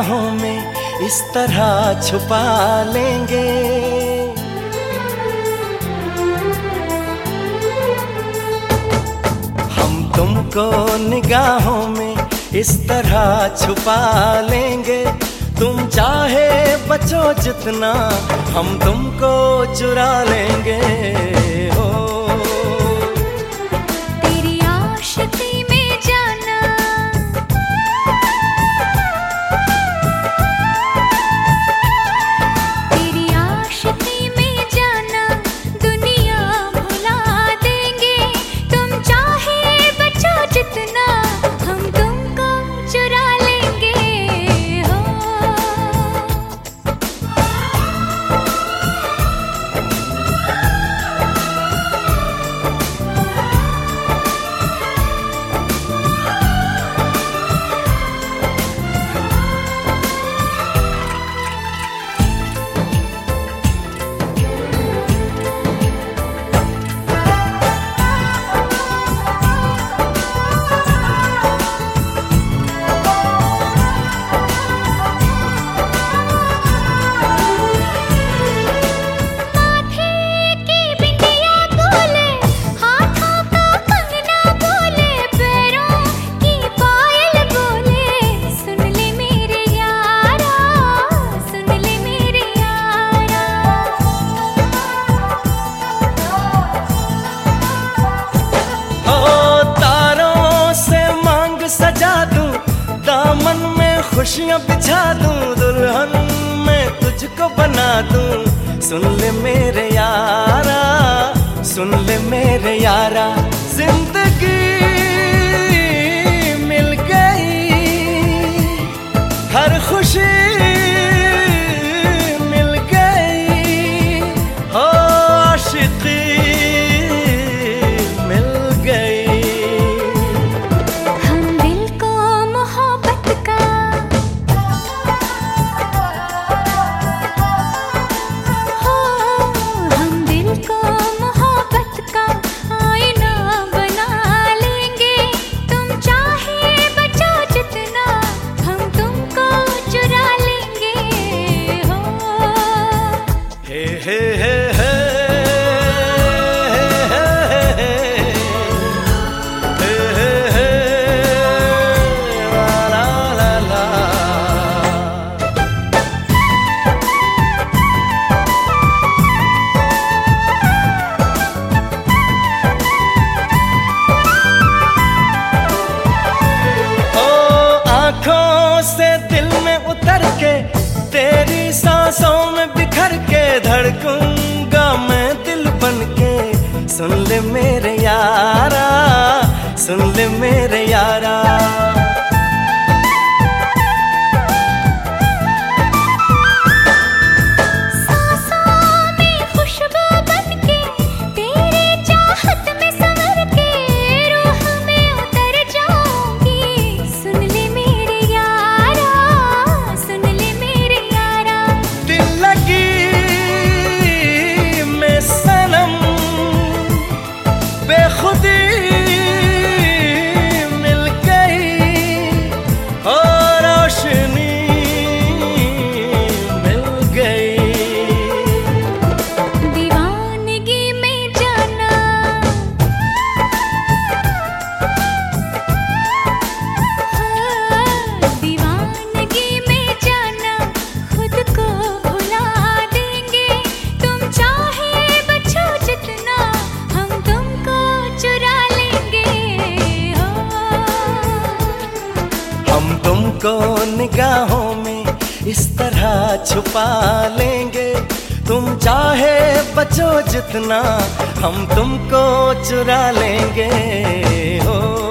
निगाहों में इस तरह छुपा लेंगे। हम तुमको निगाहों में इस तरह छुपा लेंगे। तुम चाहे बचो जितना, हम तुमको चुरा लेंगे। हो तेरी आशिकी में जाना, तेरी आशिकी में जाना, दुनिया भुला देंगे। तुम चाहे बचो जितना, हम तुमको चुरा लेंगे। हो दामन में खुशियां बिछा दूं, दुल्हन मैं तुझको बना दूं। सुन ले मेरे यारा, सुन ले मेरे यारा, जिंदगी मिल गई, हर खुशी मिल गई। हो आशिकी मिल गई। से दिल में उतर के, तेरी सांसों में बिखर के, धड़कूंगा मैं दिल बन के। सुन ले मेरे यारा, सुन ले मेरे यारा, तुमको निगाहों में इस तरह छुपा लेंगे। तुम चाहे बचो जितना, हम तुमको चुरा लेंगे। हो